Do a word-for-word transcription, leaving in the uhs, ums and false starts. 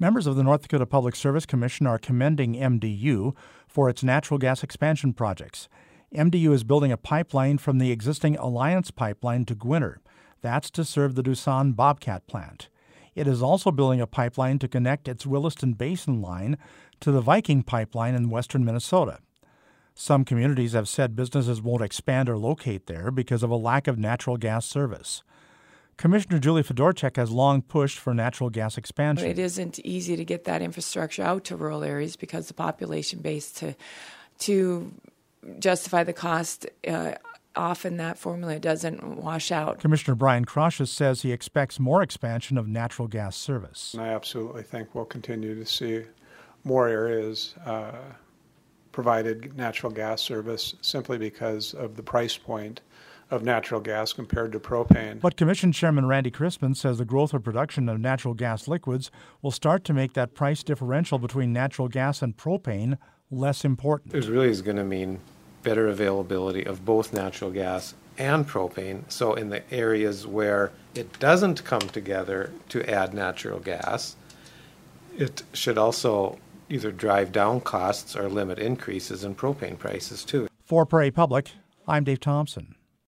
Members of the North Dakota Public Service Commission are commending M D U for its natural gas expansion projects. M D U is building a pipeline from the existing Alliance pipeline to Gwinner. That's to serve the Doosan Bobcat plant. It is also building a pipeline to connect its Williston Basin line to the Viking pipeline in western Minnesota. Some communities have said businesses won't expand or locate there because of a lack of natural gas service. Commissioner Julie Fedorchak has long pushed for natural gas expansion. It isn't easy to get that infrastructure out to rural areas because the population base to to justify the cost, uh, often that formula doesn't wash out. Commissioner Brian Kroshes says he expects more expansion of natural gas service. I absolutely think we'll continue to see more areas uh, provided natural gas service simply because of the price point of natural gas compared to propane. But Commission Chairman Randy Crispin says the growth of production of natural gas liquids will start to make that price differential between natural gas and propane less important. It really is going to mean better availability of both natural gas and propane. So in the areas where it doesn't come together to add natural gas, it should also either drive down costs or limit increases in propane prices too. For Prairie Public, I'm Dave Thompson.